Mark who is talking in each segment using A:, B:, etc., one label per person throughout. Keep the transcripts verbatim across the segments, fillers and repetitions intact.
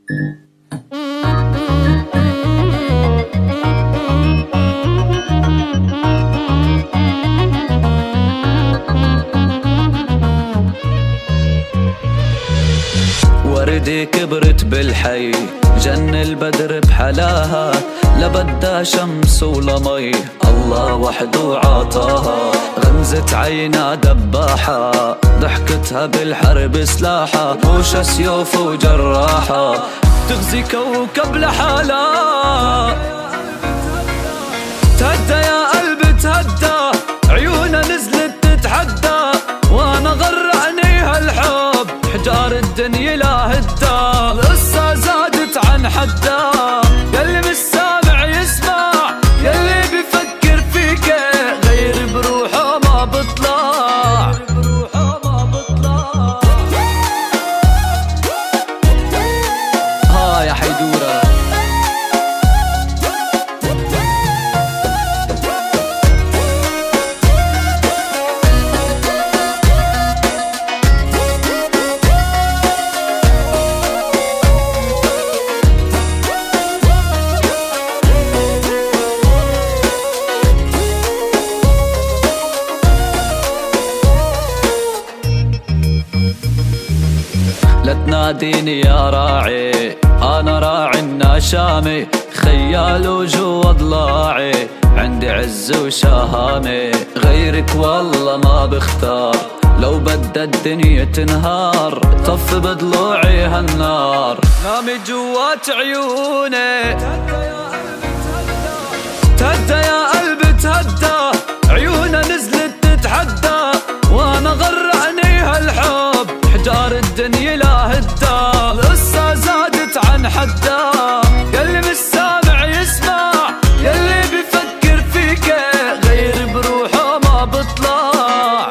A: وردي كبرت بالحي، جن البدر بحلاها، لا بدا شمس ولا مي، الله وحده عطاها. غمزة عينا دباحة، ضحكتها بالحرب سلاحة، وش سيوف وجراحة، تغزي كوكب لحالها. تهدى يا قلبي تهدى، عيونها نزلت تتحدى، وانا غرقني هالحب، حجار الدنيا لا هدى. القصة زادت عن حدها، يلي مش سامع يسمع، يلي بيفكر فيك غير بروحه ما بطلع. ها يا حيدورة لا تناديني يا راعي، أنا راعي النشامي، خيال وجوا ضلاعي، عندي عز وشهامي، غيرك والله ما بختار، لو بدها الدنيا تنهار، طف بضلوعي هالنار. نامي جوات عيوني، تهدى يا قلبي تهدى، عيونها نزلت تتحدى، وانا غرقني هالحب، حجار الدنيا لا هدى. القصة زادت عن حدها، يلي مش سامع يسمع، يلي بيفكر فيك غير بروحه ما بطلع.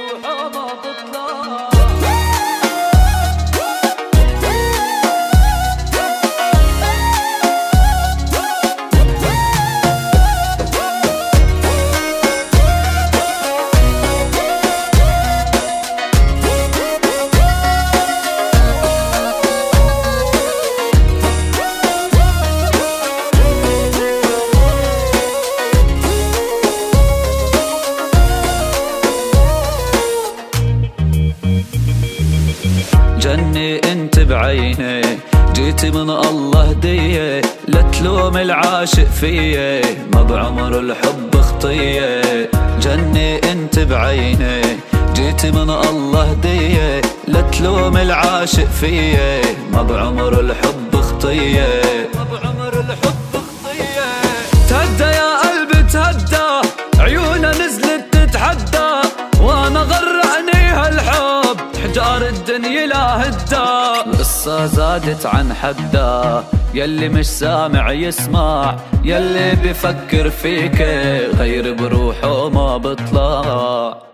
A: جني انت بعيني، جيتي من الله هدية، لا تلوم العاشق فيي، ما بعمر الحب خطية. جني انت بعيني، جيتي من الله هدية، لا تلوم العاشق فيي، ما بعمر الحب خطية. ما بعمر الحب خطية. تهدى يا قلبي تهدى، عيونها نزلت تتحدى، وانا غرقني هالحب، حجار الدنيا لا هدى. القصة زادت عن حدها، يلي مش سامع يسمع، يلي بيفكر فيك غير بروحه ما بطلع.